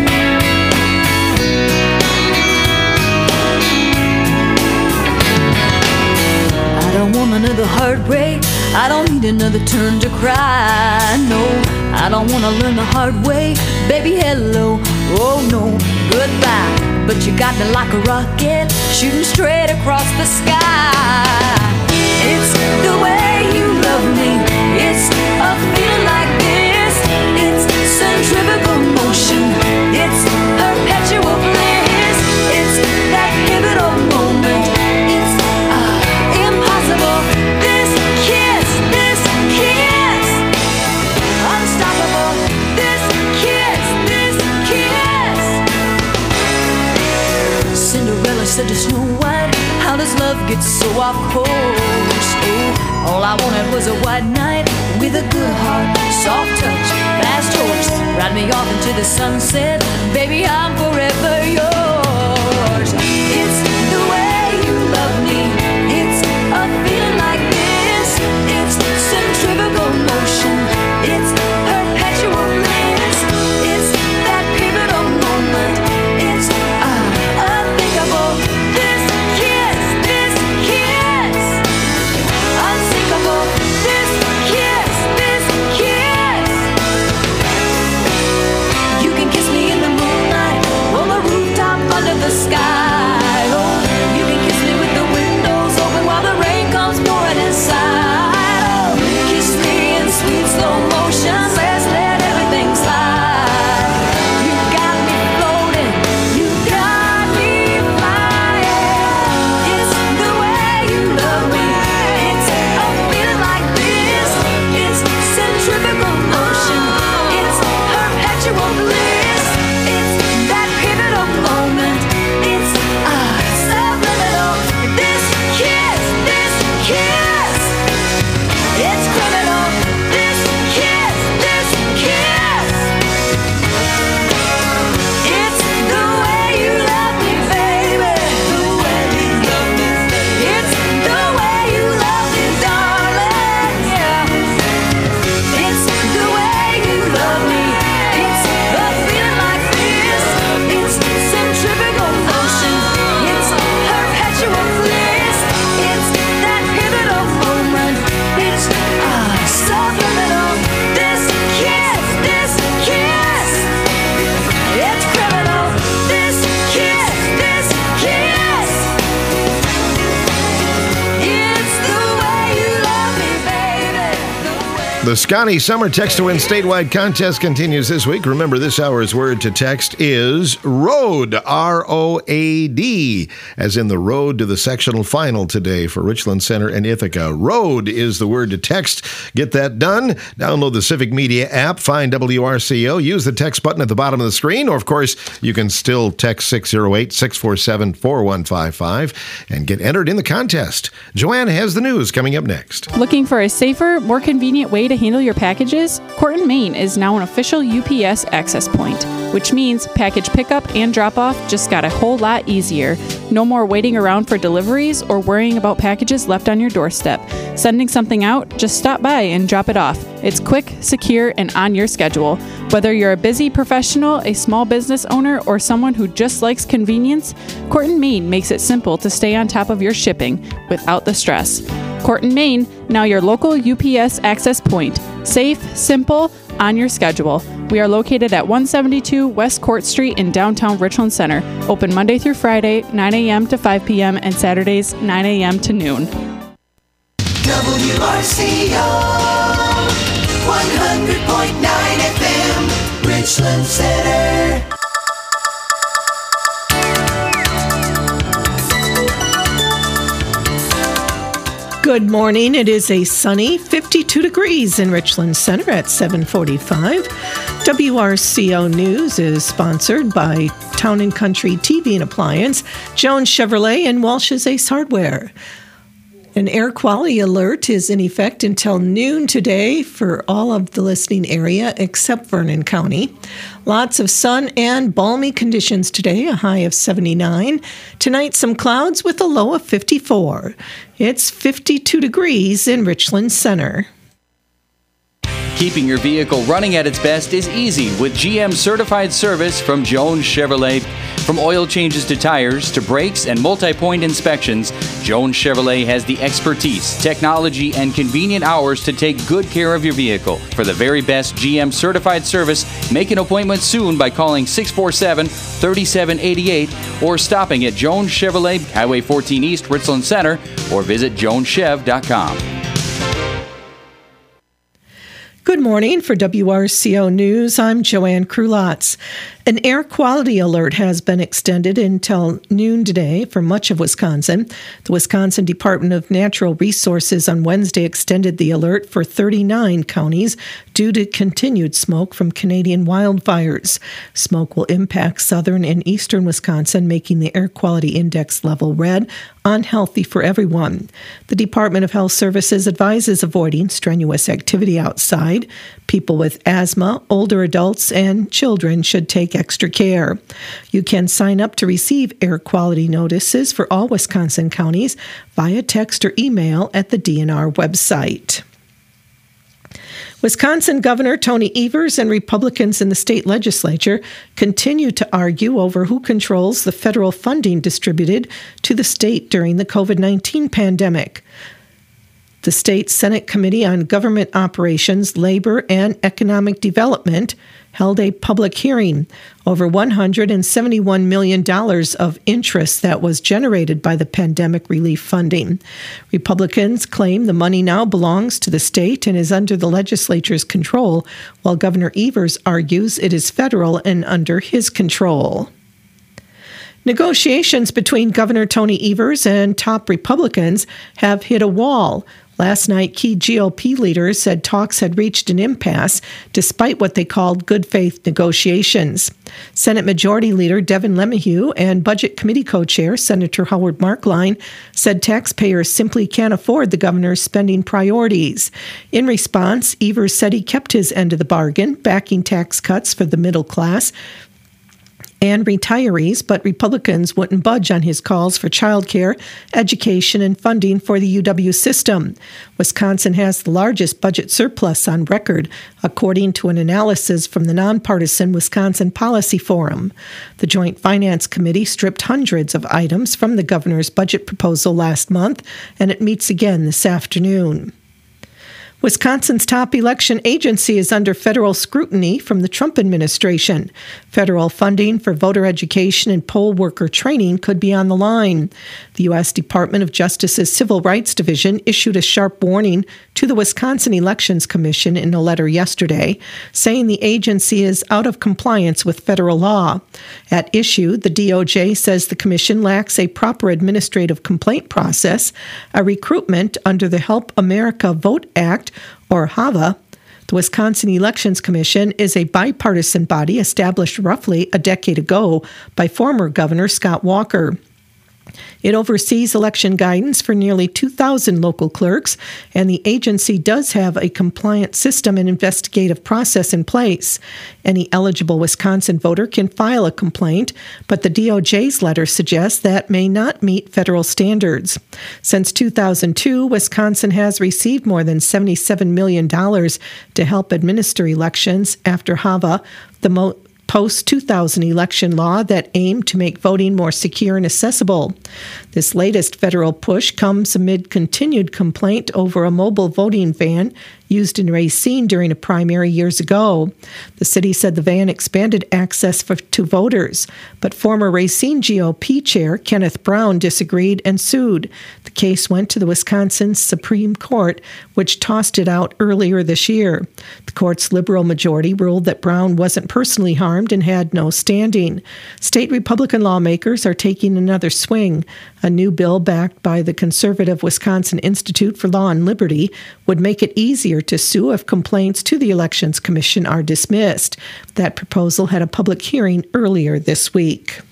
I don't want another heartbreak. I don't need another turn to cry. No, I don't want to learn the hard way. Baby, hello. Oh, no, goodbye. But you got me like a rocket, shooting straight across the sky. It's the way you love me. It's a feeling like this. It's centrifugal motion. It's perpetual bliss. It's that pivotal moment. It's uh, impossible. This kiss, this kiss, unstoppable. This kiss, this kiss. Cinderella said to Snow White, how does love get so off course? Oh, all I wanted was a white knight with a good heart, soft touch, fast horse. Ride me off into the sunset, baby, I'm forever yours. It's the way you love me. It's a feeling like this. It's centrifugal motion. It's perpetual bliss. It's that pivotal moment. It's uh, unthinkable. This kiss, this kiss, unsinkable. This kiss, this kiss. You can kiss me in the moonlight on the rooftop The Scotty Summer Text to Win statewide contest continues this week. Remember, this hour's word to text is road, R O A D, as in the road to the sectional final today for Richland Center and Ithaca. Road is the word to text. Get that done. Download the Civic Media app, find W R C O, use the text button at the bottom of the screen, or of course, you can still text six oh eight, six four seven, four one five five and get entered in the contest. Joanne has the news coming up next. Looking for a safer, more convenient way to handle your packages? Corton, Maine is now an official U P S access point, which means package pickup and drop-off just got a whole lot easier. No more waiting around for deliveries or worrying about packages left on your doorstep. Sending something out? Just stop by and drop it off. It's quick, secure, and on your schedule. Whether you're a busy professional, a small business owner, or someone who just likes convenience, Corton, Maine makes it simple to stay on top of your shipping without the stress. Corton, Maine, now your local U P S access point. Safe, simple, on your schedule. We are located at one seventy-two West Court Street in downtown Richland Center. Open Monday through Friday, nine a.m. to five p.m. and Saturdays, nine a.m. to noon. W R C O one hundred point nine F M, Richland Center. Good morning. It is a sunny fifty-two degrees in Richland Center at seven forty-five. W R C O News is sponsored by Town and Country T V and Appliance, Jones Chevrolet, and Walsh's Ace Hardware. An air quality alert is in effect until noon today for all of the listening area except Vernon County. Lots of sun and balmy conditions today, a high of seventy-nine. Tonight, some clouds with a low of fifty-four. It's fifty-two degrees in Richland Center. Keeping your vehicle running at its best is easy with G M certified service from Jones Chevrolet. From oil changes to tires to brakes and multi-point inspections, Jones Chevrolet has the expertise, technology, and convenient hours to take good care of your vehicle. For the very best G M certified service, make an appointment soon by calling six four seven, three seven eight eight or stopping at Jones Chevrolet, Highway fourteen East, Richland Center, or visit jones chev dot com. Good morning. For W R C O News, I'm Joanne Krulotz. An air quality alert has been extended until noon today for much of Wisconsin. The Wisconsin Department of Natural Resources on Wednesday extended the alert for thirty-nine counties due to continued smoke from Canadian wildfires. Smoke will impact southern and eastern Wisconsin, making the air quality index level red, unhealthy for everyone. The Department of Health Services advises avoiding strenuous activity outside. People with asthma, older adults, and children should take extra care. You can sign up to receive air quality notices for all Wisconsin counties via text or email at the D N R website. Wisconsin Governor Tony Evers and Republicans in the state legislature continue to argue over who controls the federal funding distributed to the state during the covid nineteen pandemic. The state Senate Committee on Government Operations, Labor, and Economic Development held a public hearing over one hundred seventy-one million dollars of interest that was generated by the pandemic relief funding. Republicans claim the money now belongs to the state and is under the legislature's control, while Governor Evers argues it is federal and under his control. Negotiations between Governor Tony Evers and top Republicans have hit a wall. Last night, key G O P leaders said talks had reached an impasse despite what they called good faith negotiations. Senate Majority Leader Devin LeMahieu and Budget Committee co-chair Senator Howard Markline said taxpayers simply can't afford the governor's spending priorities. In response, Evers said he kept his end of the bargain, backing tax cuts for the middle class and retirees, but Republicans wouldn't budge on his calls for child care, education, and funding for the U W system. Wisconsin has the largest budget surplus on record, according to an analysis from the nonpartisan Wisconsin Policy Forum. The Joint Finance Committee stripped hundreds of items from the governor's budget proposal last month, and it meets again this afternoon. Wisconsin's top election agency is under federal scrutiny from the Trump administration. Federal funding for voter education and poll worker training could be on the line. The U S Department of Justice's Civil Rights Division issued a sharp warning to the Wisconsin Elections Commission in a letter yesterday, saying the agency is out of compliance with federal law. At issue, the D O J says the commission lacks a proper administrative complaint process, a recruitment under the Help America Vote Act, or HAVA. The Wisconsin Elections Commission is a bipartisan body established roughly a decade ago by former Governor Scott Walker. It oversees election guidance for nearly two thousand local clerks, and the agency does have a compliant system and investigative process in place. Any eligible Wisconsin voter can file a complaint, but the D O J's letter suggests that may not meet federal standards. Since two thousand two, Wisconsin has received more than seventy-seven million dollars to help administer elections after HAVA, the mo- post two thousand election law that aimed to make voting more secure and accessible. This latest federal push comes amid continued complaint over a mobile voting van used in Racine during a primary years ago. The city said the van expanded access for, to voters, but former Racine G O P chair Kenneth Brown disagreed and sued. The case went to the Wisconsin Supreme Court, which tossed it out earlier this year. The court's liberal majority ruled that Brown wasn't personally harmed and had no standing. State Republican lawmakers are taking another swing. A new bill backed by the conservative Wisconsin Institute for Law and Liberty would make it easier to sue if complaints to the Elections Commission are dismissed. That proposal had a public hearing earlier this week.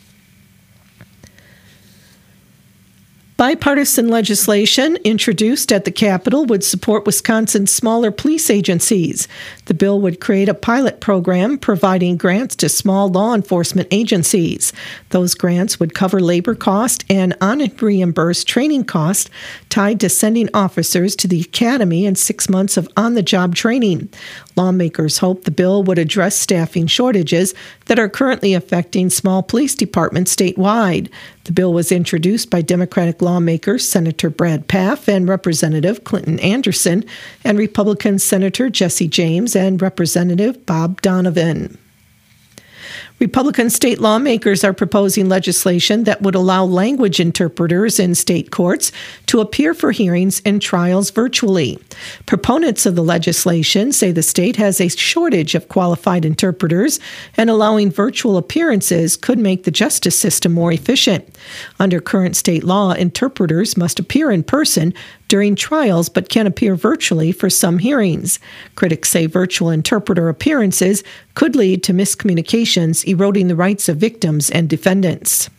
Bipartisan legislation introduced at the Capitol would support Wisconsin's smaller police agencies. The bill would create a pilot program providing grants to small law enforcement agencies. Those grants would cover labor cost and unreimbursed training costs tied to sending officers to the academy and six months of on-the-job training. Lawmakers hope the bill would address staffing shortages that are currently affecting small police departments statewide. The bill was introduced by Democratic lawmakers Senator Brad Pfaff and Representative Clinton Anderson, and Republican Senator Jesse James and Representative Bob Donovan. Republican state lawmakers are proposing legislation that would allow language interpreters in state courts to appear for hearings and trials virtually. Proponents of the legislation say the state has a shortage of qualified interpreters, and allowing virtual appearances could make the justice system more efficient. Under current state law, interpreters must appear in person during trials but can appear virtually for some hearings. Critics say virtual interpreter appearances could lead to miscommunications, eroding the rights of victims and defendants.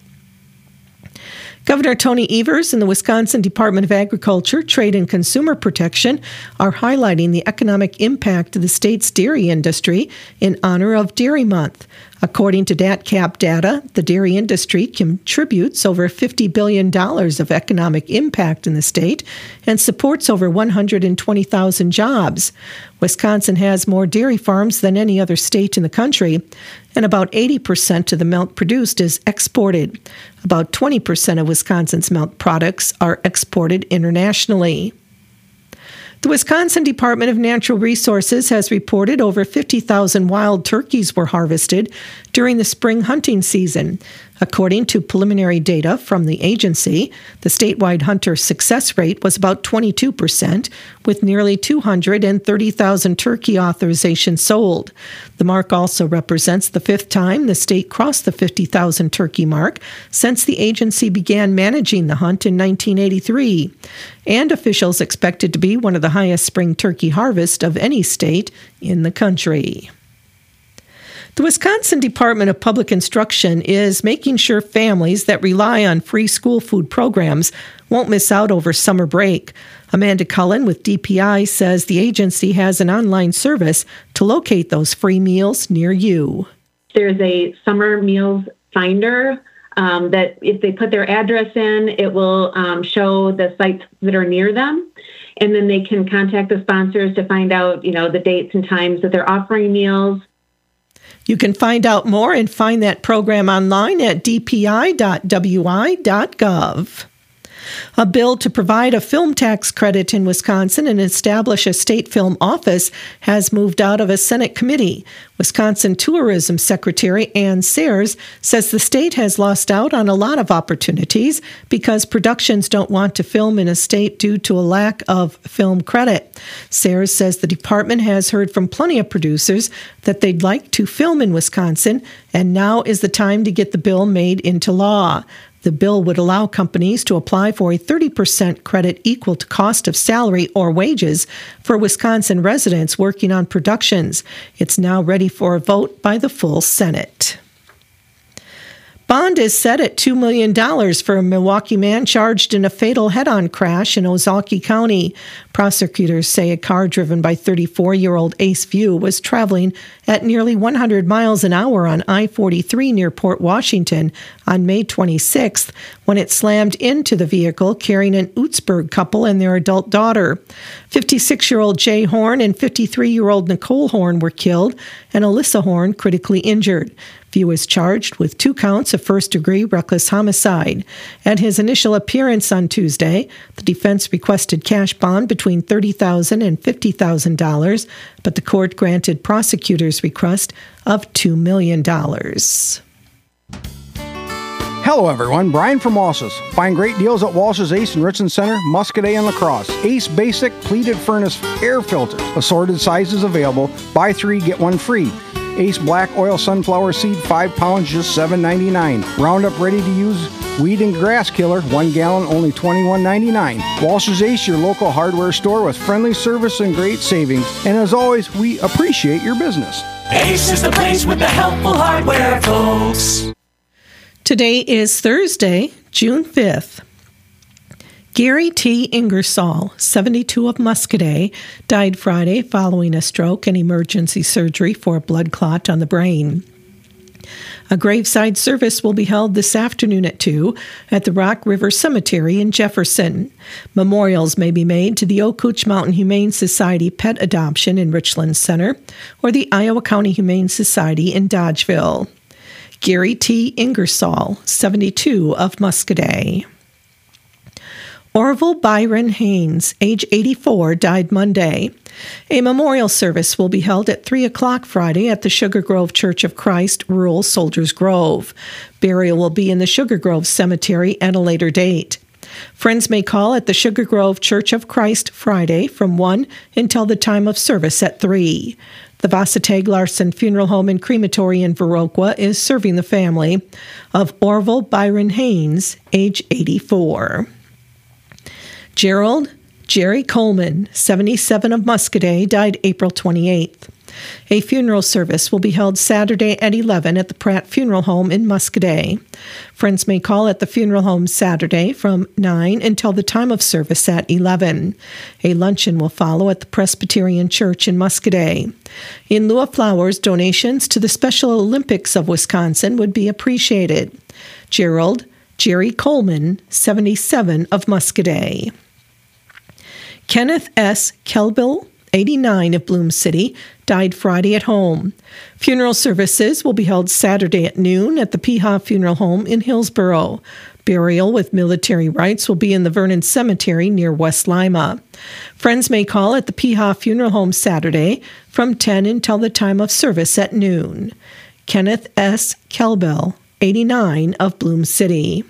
Governor Tony Evers and the Wisconsin Department of Agriculture, Trade and Consumer Protection are highlighting the economic impact of the state's dairy industry in honor of Dairy Month. According to D A T C A P data, the dairy industry contributes over fifty billion dollars of economic impact in the state and supports over one hundred twenty thousand jobs. Wisconsin has more dairy farms than any other state in the country, and about eighty percent of the milk produced is exported. About twenty percent of Wisconsin's milk products are exported internationally. The Wisconsin Department of Natural Resources has reported over fifty thousand wild turkeys were harvested during the spring hunting season. According to preliminary data from the agency, the statewide hunter success rate was about twenty-two percent, with nearly two hundred thirty thousand turkey authorizations sold. The mark also represents the fifth time the state crossed the fifty thousand turkey mark since the agency began managing the hunt in nineteen eighty-three. And officials expect it to be one of the highest spring turkey harvests of any state in the country. The Wisconsin Department of Public Instruction is making sure families that rely on free school food programs won't miss out over summer break. Amanda Cullen with D P I says the agency has an online service to locate those free meals near you. There's a summer meals finder um, that if they put their address in, it will um, show the sites that are near them. And then they can contact the sponsors to find out, you know, the dates and times that they're offering meals. You can find out more and find that program online at d p i dot w i dot gov. A bill to provide a film tax credit in Wisconsin and establish a state film office has moved out of a Senate committee. Wisconsin Tourism Secretary Ann Sayers says the state has lost out on a lot of opportunities because productions don't want to film in a state due to a lack of film credit. Sayers says the department has heard from plenty of producers that they'd like to film in Wisconsin, and now is the time to get the bill made into law. The bill would allow companies to apply for a thirty percent credit equal to cost of salary or wages for Wisconsin residents working on productions. It's now ready for a vote by the full Senate. Bond is set at two million dollars for a Milwaukee man charged in a fatal head-on crash in Ozaukee County. Prosecutors say a car driven by thirty-four-year-old Ace View was traveling at nearly one hundred miles an hour on I forty-three near Port Washington on May twenty-sixth when it slammed into the vehicle carrying an Utzberg couple and their adult daughter. fifty-six-year-old Jay Horn and fifty-three-year-old Nicole Horn were killed and Alyssa Horn critically injured. View is charged with two counts of first-degree reckless homicide. At his initial appearance on Tuesday, the defense requested cash bond between thirty thousand dollars and fifty thousand dollars, but the court granted prosecutors' request of two million dollars. Hello everyone, Brian from Walsh's. Find great deals at Walsh's Ace in Richland Center, Muscadet, and La Crosse. Ace Basic Pleated Furnace Air Filters. Assorted sizes available. Buy three, get one free. Ace Black Oil Sunflower Seed, five pounds, just seven ninety-nine. Roundup Ready to Use Weed and Grass Killer, one gallon, only twenty-one ninety-nine. Walsh's Ace, your local hardware store with friendly service and great savings. And as always, we appreciate your business. Ace is the place with the helpful hardware, folks. Today is Thursday, June fifth. Gary T. Ingersoll, seventy-two, of Muscadet, died Friday following a stroke and emergency surgery for a blood clot on the brain. A graveside service will be held this afternoon at two at the Rock River Cemetery in Jefferson. Memorials may be made to the Okootch Mountain Humane Society Pet Adoption in Richland Center or the Iowa County Humane Society in Dodgeville. Gary T. Ingersoll, seventy-two, of Muscadet. Orville Byron Haynes, age eighty-four, died Monday. A memorial service will be held at three o'clock Friday at the Sugar Grove Church of Christ, rural Soldiers Grove. Burial will be in the Sugar Grove Cemetery at a later date. Friends may call at the Sugar Grove Church of Christ Friday from one until the time of service at three. The Vasatag Larson Funeral Home and Crematory in Viroqua is serving the family of Orville Byron Haynes, age eighty-four. Gerald Jerry Coleman, seventy-seven, of Muscadet, died April twenty-eighth. A funeral service will be held Saturday at eleven at the Pratt Funeral Home in Muscadet. Friends may call at the funeral home Saturday from nine until the time of service at eleven. A luncheon will follow at the Presbyterian Church in Muscadet. In lieu of flowers, donations to the Special Olympics of Wisconsin would be appreciated. Gerald Jerry Coleman, seventy-seven, of Muscadet. Kenneth S. Kelbill, eighty-nine, of Bloom City, died Friday at home. Funeral services will be held Saturday at noon at the Peha Funeral Home in Hillsboro. Burial with military rites will be in the Vernon Cemetery near West Lima. Friends may call at the Peha Funeral Home Saturday from ten until the time of service at noon. Kenneth S. Kelbill, eighty-nine, of Bloom City.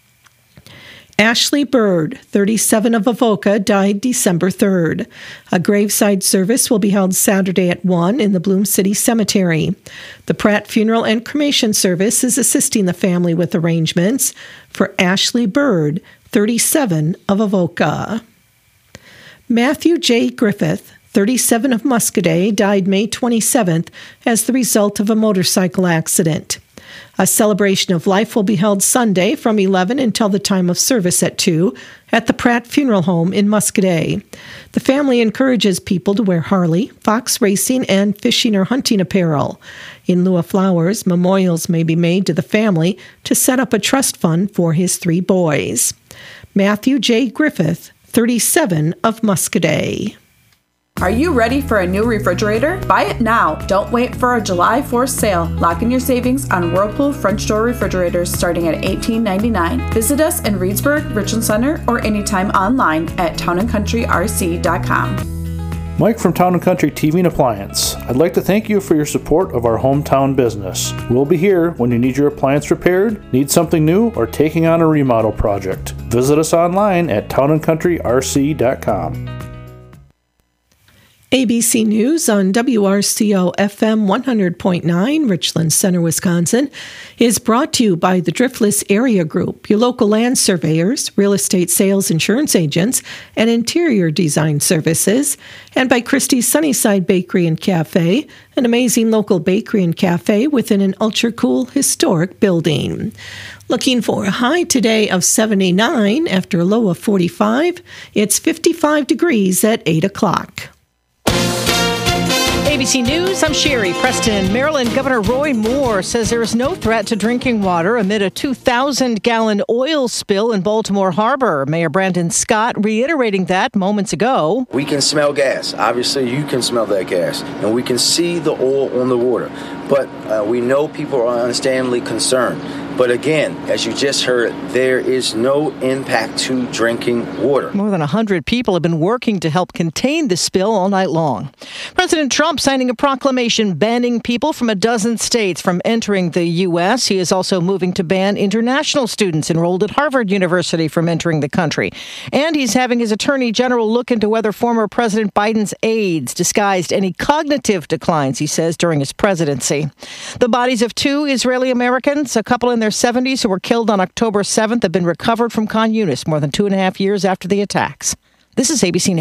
Ashley Bird, thirty-seven, of Avoca, died December third. A graveside service will be held Saturday at one in the Bloom City Cemetery. The Pratt Funeral and Cremation Service is assisting the family with arrangements for Ashley Bird, thirty-seven, of Avoca. Matthew J. Griffith, thirty-seven, of Muscadet, died May twenty-seventh as the result of a motorcycle accident. A celebration of life will be held Sunday from eleven until the time of service at two at the Pratt Funeral Home in Muscadet. The family encourages people to wear Harley, fox racing, and fishing or hunting apparel. In lieu of flowers, memorials may be made to the family to set up a trust fund for his three boys. Matthew J. Griffith, thirty-seven, of Muscadet. Are you ready for a new refrigerator? Buy it now. Don't wait for a July fourth sale. Lock in your savings on Whirlpool French door refrigerators starting at eighteen ninety-nine. Visit us in Reedsburg, Richland Center, or anytime online at town and country r c dot com. Mike from Town and Country T V and Appliance. I'd like to thank you for your support of our hometown business. We'll be here when you need your appliance repaired, need something new, or taking on a remodel project. Visit us online at town and country r c dot com. A B C News on W R C O F M one hundred point nine, Richland Center, Wisconsin, is brought to you by the Driftless Area Group, your local land surveyors, real estate sales insurance agents, and interior design services, and by Christie's Sunnyside Bakery and Cafe, an amazing local bakery and cafe within an ultra-cool historic building. Looking for a high today of seventy-nine after a low of forty-five. It's fifty-five degrees at eight o'clock. A B C News, I'm Sherry Preston. Maryland Governor Roy Moore says there is no threat to drinking water amid a two thousand gallon oil spill in Baltimore Harbor. Mayor Brandon Scott reiterating that moments ago. We can smell gas. Obviously, you can smell that gas. And we can see the oil on the water. But uh, we know people are understandably concerned. But again, as you just heard, there is no impact to drinking water. More than one hundred people have been working to help contain the spill all night long. President Trump signing a proclamation banning people from a dozen states from entering the U S. He is also moving to ban international students enrolled at Harvard University from entering the country. And he's having his attorney general look into whether former President Biden's aides disguised any cognitive declines, he says, during his presidency. The bodies of two Israeli Americans, a couple in their seventies who were killed on October seventh, have been recovered from Khan Yunis more than two and a half years after the attacks. This is A B C News.